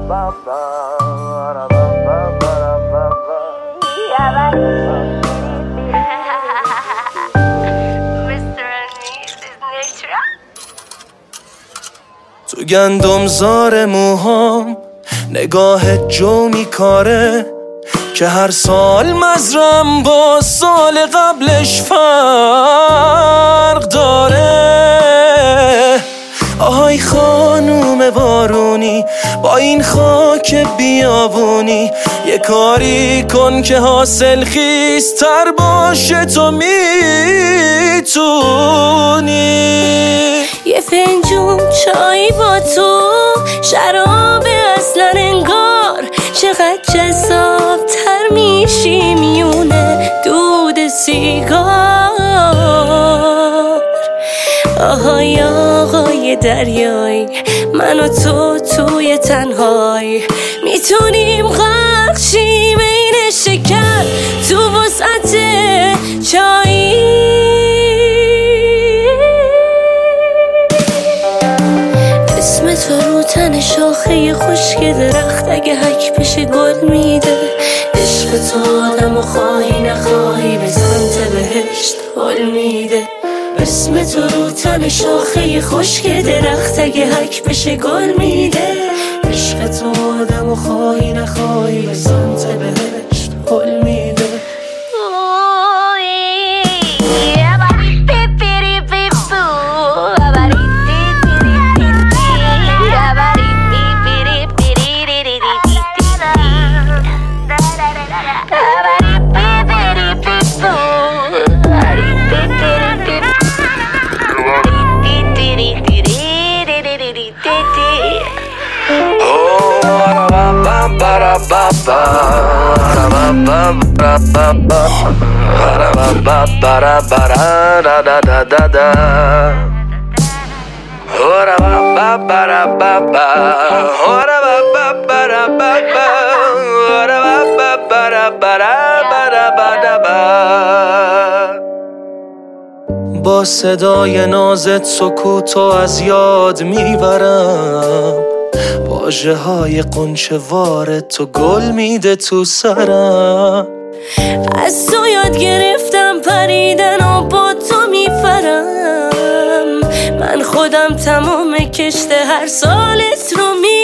تو گندم زار موهام نگاه جو میکاره که هر سال مزرم با سال قبلش فرق داره. آهای خانوم بارونی با این خاک بیابونی یه کاری کن که حاصل خیزتر باشه، تو میتونی. یه فنجون چای با تو، شراب اصلا انگار، چقدر جذاب‌تر میشی میونه دود سیگار. آهای آقای دریایی، من و تو توی تنهایی میتونیم غرق شیم این شکر تو وسعت چایی. اسم تو رو تن شاخه خشک درخت اگه حک بشه گل میده. عشق تو آدم و خواهی نخواهی به سمت بهشت حل میده. اسم تو رو تن شاخه خشک درخت اگه حک بشه گل میده. عشق تو آدم و خواهی نخواهی به سمت بهشت حل میده. با صدای نازت سکوتو از یاد میبرم، واژه های قنچه وارد تو گل میده تو سرم. از تو یاد گرفتم پریدن و با تو میفرم. من خودم تمام کشت هر سالت رو